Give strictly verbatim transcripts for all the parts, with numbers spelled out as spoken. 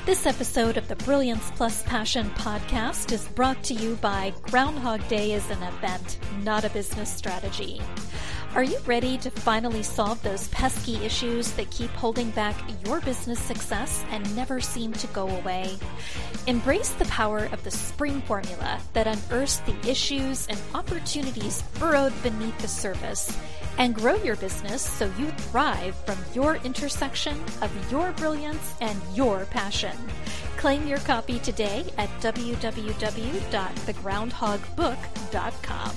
This episode of the Brilliance Plus Passion podcast is brought to you by Groundhog Day is an event, not a business strategy. Are you ready to finally solve those pesky issues that keep holding back your business success and never seem to go away? Embrace the power of the spring formula that unearths the issues and opportunities burrowed beneath the surface, and grow your business so you thrive from your intersection of your brilliance and your passion. Claim your copy today at w w w dot the groundhog book dot com.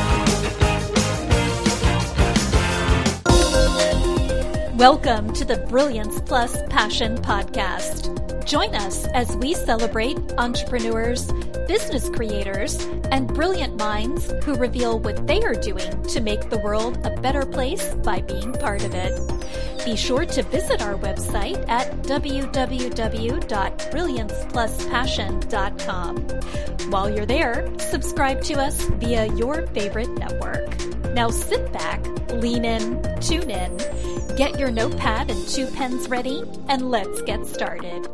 Welcome to the Brilliance Plus Passion podcast. Join us as we celebrate entrepreneurs, business creators, and brilliant minds who reveal what they are doing to make the world a better place by being part of it. Be sure to visit our website at w w w dot brilliance plus passion dot com. While you're there, subscribe to us via your favorite network. Now sit back, lean in, tune in, get your notepad and two pens ready, and let's get started.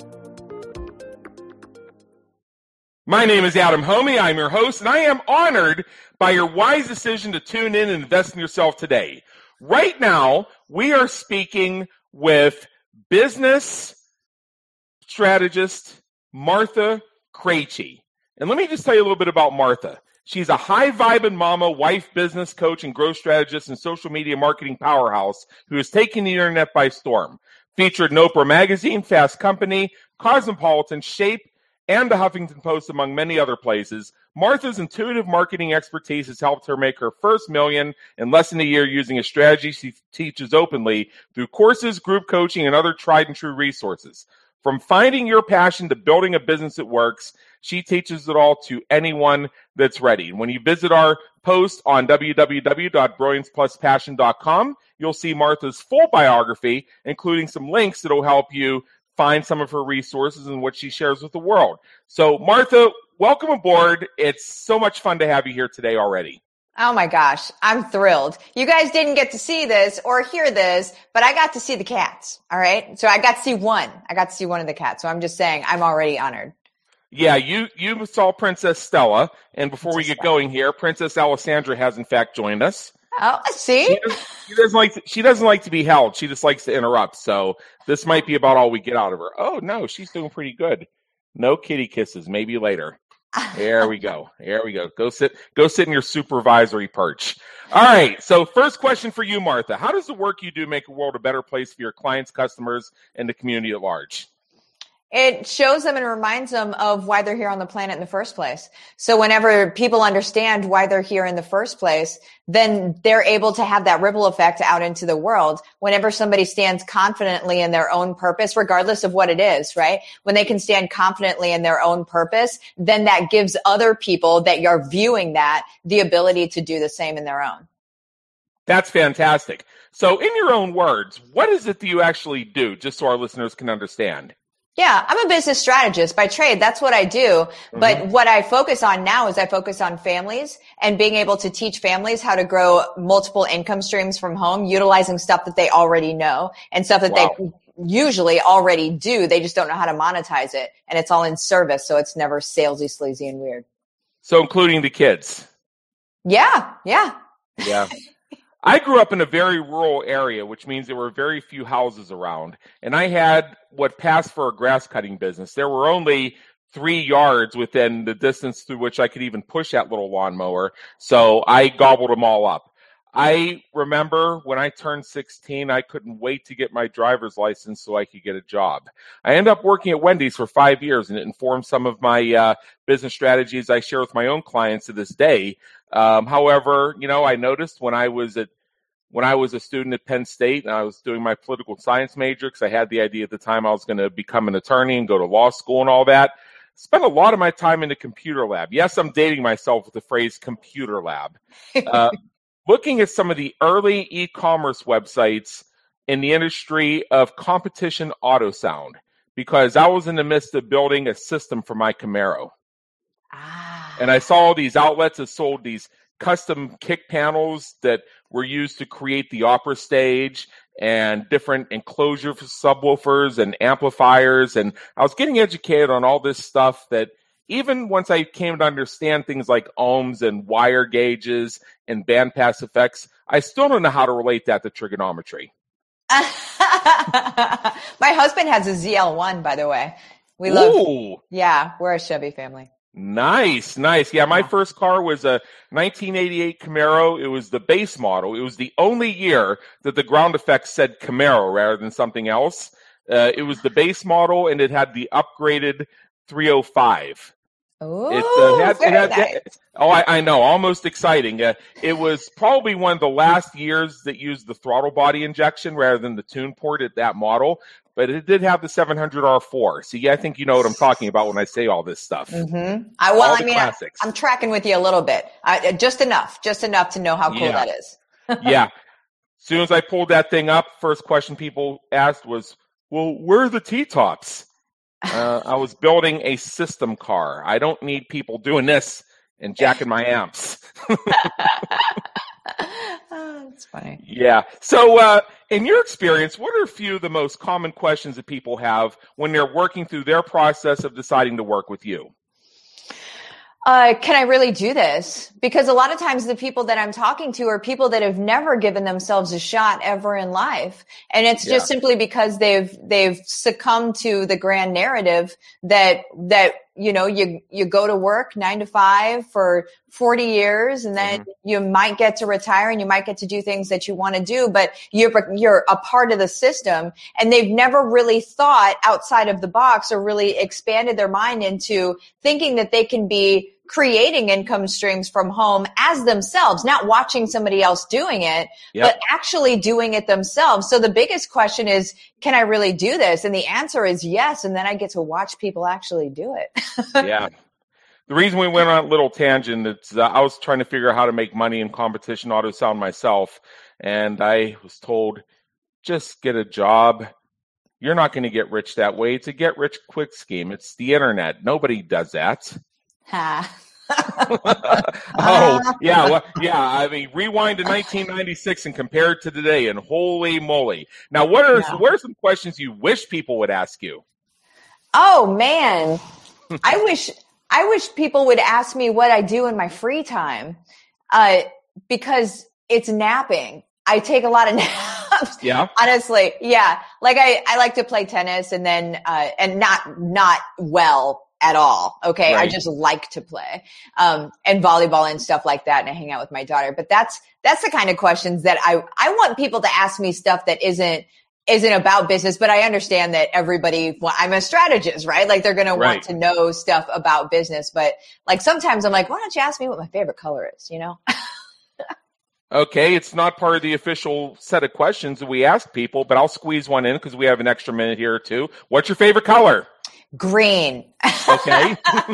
My name is Adam Homey. I'm your host, and I am honored by your wise decision to tune in and invest in yourself today. Right now, we are speaking with business strategist Martha Krejci. And let me just tell you a little bit about Martha. She's a high-vibing mama, wife, business coach, and growth strategist and social media marketing powerhouse who is taking the internet by storm. Featured in Oprah Magazine, Fast Company, Cosmopolitan, Shape, and the Huffington Post, among many other places. Martha's intuitive marketing expertise has helped her make her first million in less than a year using a strategy she teaches openly through courses, group coaching, and other tried-and-true resources. From finding your passion to building a business that works, she teaches it all to anyone that's ready. And when you visit our post on w w w dot brilliance plus passion dot com, you'll see Martha's full biography, including some links that will help you find some of her resources and what she shares with the world. So, Martha, welcome aboard. It's so much fun to have you here today already. Oh my gosh, I'm thrilled. You guys didn't get to see this or hear this, but I got to see the cats, all right? So I got to see one. I got to see one of the cats. So I'm just saying I'm already honored. Yeah, you, you saw Princess Stella, and before Princess we get Stella. going here, Princess Alessandra has in fact joined us. Oh, see? She doesn't, she doesn't like to, she doesn't like to be held. She just likes to interrupt. So this might be about all we get out of her. Oh no, she's doing pretty good. No kitty kisses. Maybe later. There we go. There we go. Go sit. Go sit in your supervisory perch. All right. So first question for you, Martha. How does the work you do make a world a better place for your clients, customers, and the community at large? It shows them and reminds them of why they're here on the planet in the first place. So whenever people understand why they're here in the first place, then they're able to have that ripple effect out into the world. Whenever somebody stands confidently in their own purpose, regardless of what it is, right? When they can stand confidently in their own purpose, then that gives other people that you're viewing that the ability to do the same in their own. That's fantastic. So in your own words, what is it that you actually do, just so our listeners can understand? Yeah, I'm a business strategist by trade. That's what I do. But mm-hmm. what I focus on now is I focus on families and being able to teach families how to grow multiple income streams from home, utilizing stuff that they already know and stuff that wow. they usually already do. They just don't know how to monetize it. And it's all in service. So it's never salesy, sleazy, and weird. So including the kids. Yeah. Yeah. Yeah. I grew up in a very rural area, which means there were very few houses around. And I had what passed for a grass cutting business. There were only three yards within the distance through which I could even push that little lawnmower. So I gobbled them all up. I remember when I turned sixteen, I couldn't wait to get my driver's license so I could get a job. I ended up working at Wendy's for five years, and it informed some of my uh, business strategies I share with my own clients to this day. Um, however, you know, I noticed when I was at when I was a student at Penn State and I was doing my political science major, because I had the idea at the time I was going to become an attorney and go to law school and all that, spent a lot of my time in the computer lab. Yes, I'm dating myself with the phrase computer lab. Uh, looking at some of the early e-commerce websites in the industry of competition auto sound, because I was in the midst of building a system for my Camaro. Ah. And I saw all these outlets that sold these custom kick panels that were used to create the opera stage and different enclosure for subwoofers and amplifiers. And I was getting educated on all this stuff that even once I came to understand things like ohms and wire gauges and bandpass effects, I still don't know how to relate that to trigonometry. My husband has a Z L one, by the way. We love, Ooh. Yeah, we're a Chevy family. Nice, nice. Yeah, my first car was a nineteen eighty-eight Camaro. It was the base model. It was the only year that the ground effects said Camaro rather than something else. Uh, it was the base model, and it had the upgraded three oh five. Oh, it, uh, had, very it had, nice. It, oh, I, I know, almost exciting. Uh, it was probably one of the last years that used the throttle body injection rather than the tune port at that model, but it did have the seven hundred R four. See, I think you know what I'm talking about when I say all this stuff. Mm-hmm. I, well, all I the mean, I, classics. I'm tracking with you a little bit, I, just enough, just enough to know how cool Yeah. that is. Yeah. As soon as I pulled that thing up, first question people asked was, well, where are the T-tops? Uh, I was building a system car. I don't need people doing this and jacking my amps. Oh, that's funny. Yeah. So uh, in your experience, what are a few of the most common questions that people have when they're working through their process of deciding to work with you? Uh, can I really do this? Because a lot of times the people that I'm talking to are people that have never given themselves a shot ever in life. And it's just Yeah. simply because they've, they've succumbed to the grand narrative that, that, you know, you, you go to work nine to five for forty years and then mm-hmm. you might get to retire and you might get to do things that you want to do, but you're, you're a part of the system, and they've never really thought outside of the box or really expanded their mind into thinking that they can be creating income streams from home as themselves, not watching somebody else doing it, yep. but actually doing it themselves. So the biggest question is, can I really do this? And the answer is yes. And then I get to watch people actually do it. Yeah. The reason we went on a little tangent is uh, I was trying to figure out how to make money in competition auto sound myself. And I was told, just get a job. You're not going to get rich that way. It's a get rich quick scheme. It's the internet. Nobody does that. Ha. Oh, yeah. Well, yeah. I mean, rewind to nineteen ninety-six and compare it to today, and holy moly. Now, what are, yeah. what are some questions you wish people would ask you? Oh, man. I wish, I wish people would ask me what I do in my free time, uh, because it's napping. I take a lot of naps. Yeah. Honestly. Yeah. Like I, I like to play tennis and then, uh, and not, not well at all. Okay. Right. I just like to play, um, and volleyball and stuff like that. And I hang out with my daughter, but that's, that's the kind of questions that I, I want people to ask me stuff that isn't, isn't about business, but I understand that everybody, well, I'm a strategist, right? Like they're going to want to know stuff about business, but like sometimes I'm like, why don't you ask me what my favorite color is, you know? Okay, it's not part of the official set of questions that we ask people, but I'll squeeze one in because we have an extra minute here or two. What's your favorite color? Green. Okay.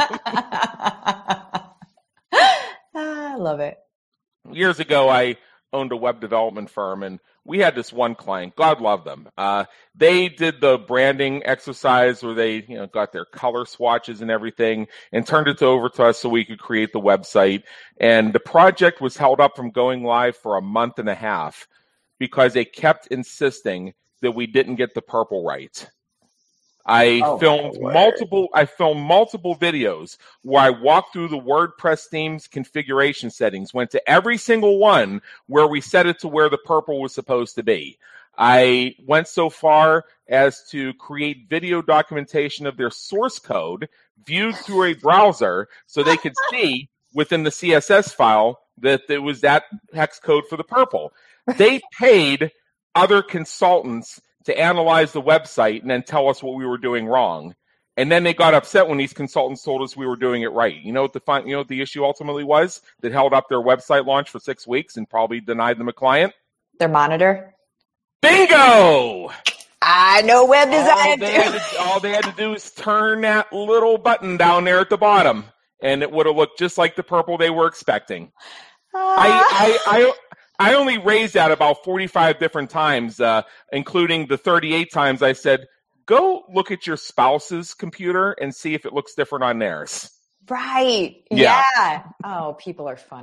I love it. Years ago, I owned a web development firm, and we had this one client. God love them. Uh, they did the branding exercise where they, you know, got their color swatches and everything and turned it over to us so we could create the website. And the project was held up from going live for a month and a half because they kept insisting that we didn't get the purple right. I oh, filmed multiple, I filmed multiple videos where I walked through the WordPress theme's configuration settings, went to every single one where we set it to where the purple was supposed to be. I went so far as to create video documentation of their source code viewed through a browser so they could see within the C S S file that it was that hex code for the purple. They paid other consultants to analyze the website and then tell us what we were doing wrong. And then they got upset when these consultants told us we were doing it right. You know what the fun, you know what the issue ultimately was that held up their website launch for six weeks and probably denied them a client? Their monitor. Bingo! I know web design. All they, had to, all they had to do is turn that little button down there at the bottom, and it would have looked just like the purple they were expecting. Uh. I, I, I, I only raised that about forty-five different times, uh, including the thirty-eight times I said, go look at your spouse's computer and see if it looks different on theirs. Right. Yeah. yeah. Oh, people are funny.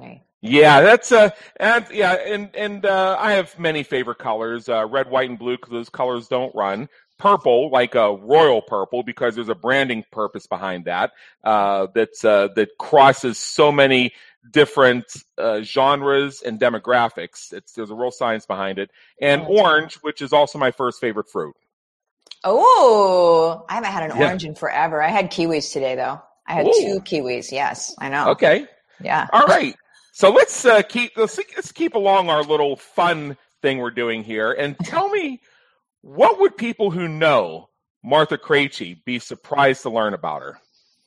Yeah, that's uh, and yeah, and and uh, I have many favorite colors: uh, red, white, and blue, because those colors don't run. Purple, like a royal purple, because there's a branding purpose behind that. Uh, that's uh, that crosses so many different uh, genres and demographics. It's there's a real science behind it. And Oh, orange, which is also my first favorite fruit. Oh, I haven't had an Yeah. orange in forever. I had kiwis today, though. I had Ooh. two kiwis. Yes, I know. Okay. Yeah. All right. So let's uh, keep let's, let's keep along our little fun thing we're doing here, and tell me, what would people who know Martha Krejci be surprised to learn about her?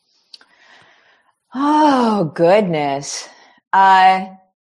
Oh, goodness. Uh,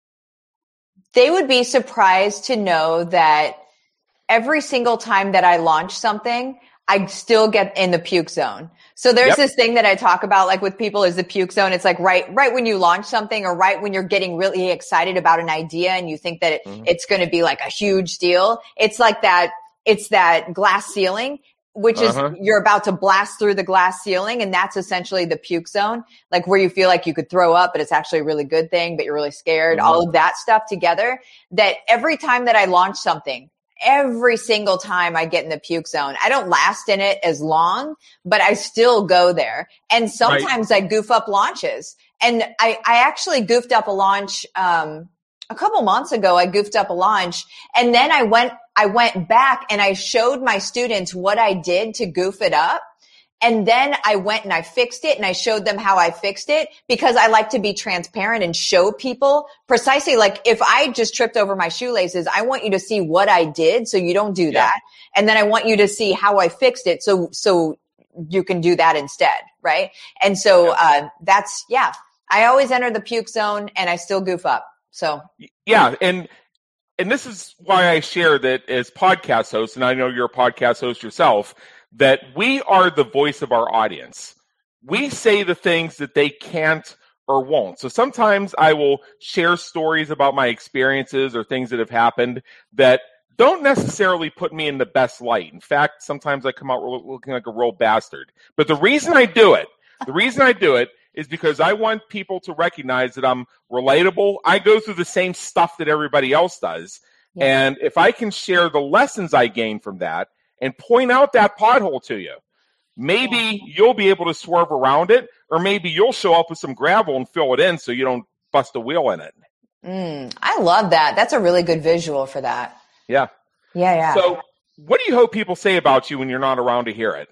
they would be surprised to know that every single time that I launch something, I still get in the puke zone. So there's Yep. this thing that I talk about, like with people, is the puke zone. It's like right, right when you launch something, or right when you're getting really excited about an idea and you think that it, Mhm. it's going to be like a huge deal. It's like that. It's that glass ceiling, which Uh-huh. is you're about to blast through the glass ceiling. And that's essentially the puke zone, like where you feel like you could throw up, but it's actually a really good thing, but you're really scared. Mhm. All of that stuff together, that every time that I launch something, every single time I get in the puke zone, I don't last in it as long, but I still go there. And sometimes I goof up launches. And I, I actually goofed up a launch, um, a couple months ago. I goofed up a launch, and then I went, I went back and I showed my students what I did to goof it up. And then I went and I fixed it, and I showed them how I fixed it, because I like to be transparent and show people precisely, like, if I just tripped over my shoelaces, I want you to see what I did so you don't do Yeah. that. And then I want you to see how I fixed it so so you can do that instead, right? And so uh that's yeah. I always enter the puke zone and I still goof up. So Yeah, and and this is why I share that as podcast hosts, and I know you're a podcast host yourself, that we are the voice of our audience. We say the things that they can't or won't. So sometimes I will share stories about my experiences or things that have happened that don't necessarily put me in the best light. In fact, sometimes I come out looking like a real bastard. But the reason I do it, the reason I do it is because I want people to recognize that I'm relatable. I go through the same stuff that everybody else does. Yeah. And if I can share the lessons I gain from that and point out that pothole to you, maybe Yeah. you'll be able to swerve around it, or maybe you'll show up with some gravel and fill it in so you don't bust a wheel in it. mm, I love that. That's a really good visual for that. Yeah. Yeah, yeah. So what do you hope people say about you when you're not around to hear it?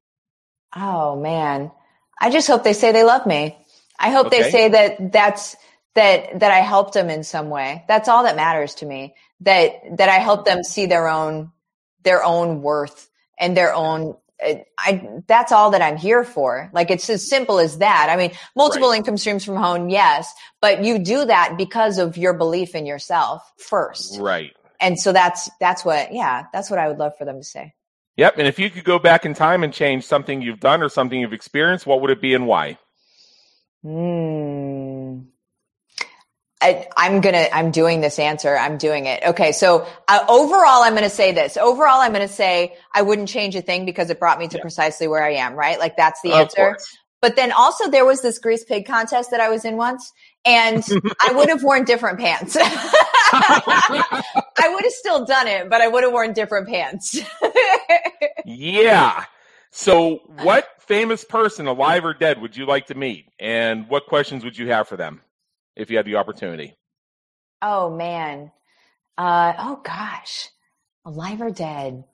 Oh man. I just hope they say they love me. I hope Okay. they say that that's that that I helped them in some way. That's all that matters to me. That that I help them see their own their own worth and their own I that's all that I'm here for. Like, it's as simple as that. I mean, multiple Right. income streams from home, yes, but you do that because of your belief in yourself first. Right. And so that's that's what yeah, that's what I would love for them to say. Yep. And if you could go back in time and change something you've done or something you've experienced, what would it be and why? Hmm. I, I'm gonna. I'm doing this answer. I'm doing it. Okay. So uh, overall, I'm gonna say this. Overall, I'm gonna say I wouldn't change a thing because it brought me to Yeah. precisely where I am. Right? Like, that's the Of answer. course. But then also there was this grease pig contest that I was in once, and I would have worn different pants. I would have still done it, but I would have worn different pants. Yeah. So what famous person, alive or dead, would you like to meet? And what questions would you have for them if you had the opportunity? Oh man. Uh, oh gosh. Alive or dead?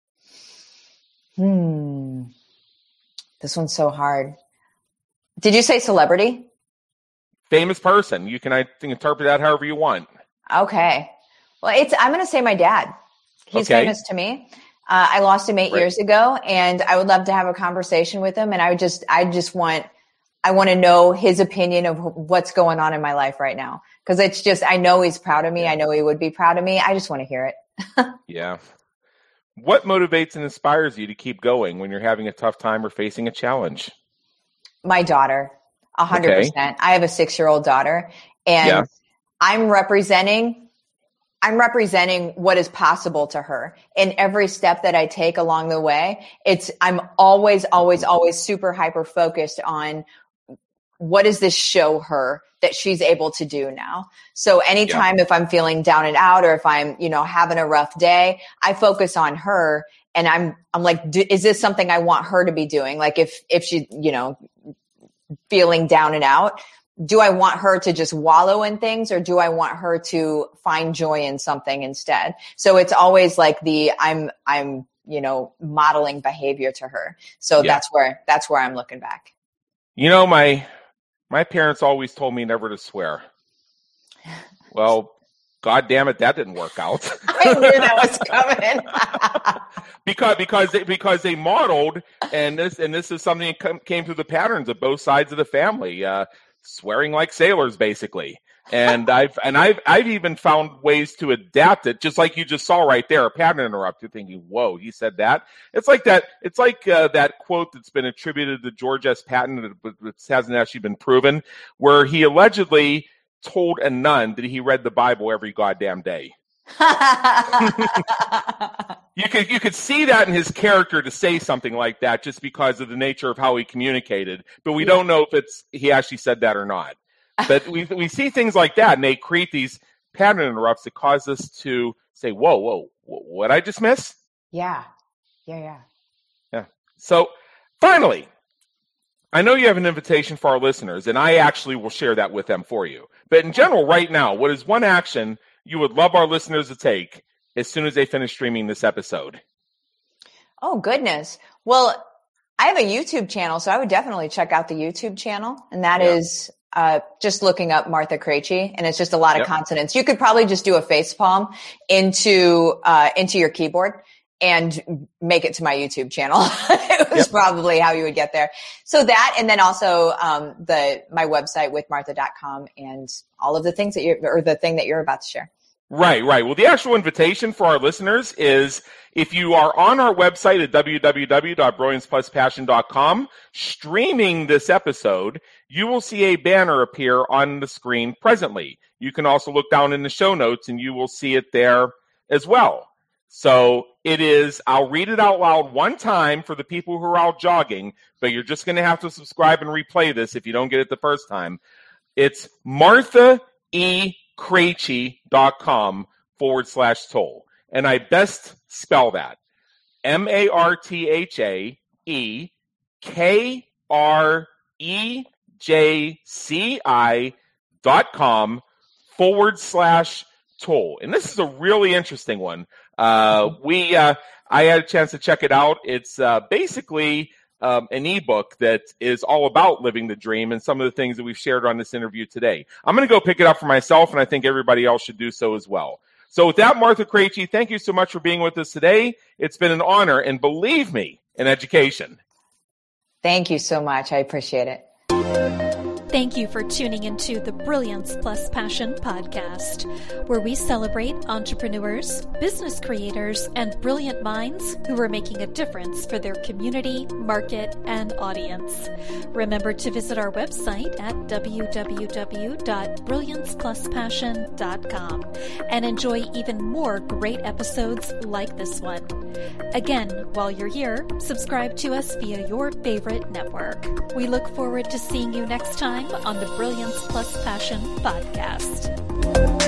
Hmm. This one's so hard. Did you say celebrity? Famous person. You can, I think, interpret that however you want. Okay. Well, it's, I'm going to say my dad. He's Okay. famous to me. Uh, I lost him eight Right. years ago, and I would love to have a conversation with him. And I would just, I just want, I want to know his opinion of what's going on in my life right now. Cause it's just, I know he's proud of me. I know he would be proud of me. I just want to hear it. Yeah. What motivates and inspires you to keep going when you're having a tough time or facing a challenge? My daughter, a hundred Okay. percent. I have a six-year-old daughter, and Yeah. I'm representing, I'm representing what is possible to her in every step that I take along the way. It's, I'm always, always, always super hyper focused on what does this show her that she's able to do now? So anytime yeah. if I'm feeling down and out, or if I'm, you know, having a rough day, I focus on her, and I'm, I'm like, do, is this something I want her to be doing? Like if, if she, you know, feeling down and out, do I want her to just wallow in things, or do I want her to find joy in something instead? So it's always like the, I'm, I'm, you know, modeling behavior to her. So yeah. that's where, that's where I'm looking back. You know, my, my parents always told me never to swear. Well, God damn it, that didn't work out. I knew that was coming. because because they, because they modeled, and this and this is something that come, came through the patterns of both sides of the family, uh, swearing like sailors, basically. And I've and I've I've even found ways to adapt it, just like you just saw right there, a pattern interrupt. You're thinking, "Whoa, he said that." It's like that. It's like uh, that quote that's been attributed to George S. Patton, but it hasn't actually been proven, where he allegedly told a nun that he read the Bible every goddamn day. you could you could see that in his character to say something like that, just because of the nature of how he communicated. But we yeah. don't know if it's he actually said that or not. But we we see things like that, and they create these pattern interrupts that cause us to say, "Whoa, whoa, what did I just miss?" Yeah, yeah, yeah, yeah. So finally, I know you have an invitation for our listeners, and I actually will share that with them for you. But in general, right now, what is one action you would love our listeners to take as soon as they finish streaming this episode? Oh, goodness. Well, I have a YouTube channel, so I would definitely check out the YouTube channel. And that yeah. is uh, just looking up Martha Krejci, and it's just a lot of yep. consonants. You could probably just do a facepalm into uh, into your keyboard and make it to my YouTube channel. It was yep. probably how you would get there. So that, and then also um, the my website with martha dot com and all of the things that you're, or the thing that you're about to share. Right, right. Well, the actual invitation for our listeners is, if you are on our website at w w w dot brilliance plus passion dot com streaming this episode, you will see a banner appear on the screen presently. You can also look down in the show notes and you will see it there as well. So it is, I'll read it out loud one time for the people who are out jogging, but you're just going to have to subscribe and replay this if you don't get it the first time. It's Martha E. Krejci dot com forward slash toll. And I best spell that. M A R T H A E K R E J C I dot com forward slash toll. And this is a really interesting one. Uh, we, uh, I had a chance to check it out. It's uh, basically Um, an ebook that is all about living the dream and some of the things that we've shared on this interview today. I'm going to go pick it up for myself, and I think everybody else should do so as well. So with that, Martha Krejci, thank you so much for being with us today. It's been an honor, and believe me, an education. Thank you so much. I appreciate it. Thank you for tuning into the Brilliance Plus Passion podcast, where we celebrate entrepreneurs, business creators, and brilliant minds who are making a difference for their community, market, and audience. Remember to visit our website at w w w dot brilliance plus passion dot com and enjoy even more great episodes like this one. Again, while you're here, subscribe to us via your favorite network. We look forward to seeing you next time on the Brilliance Plus Passion podcast.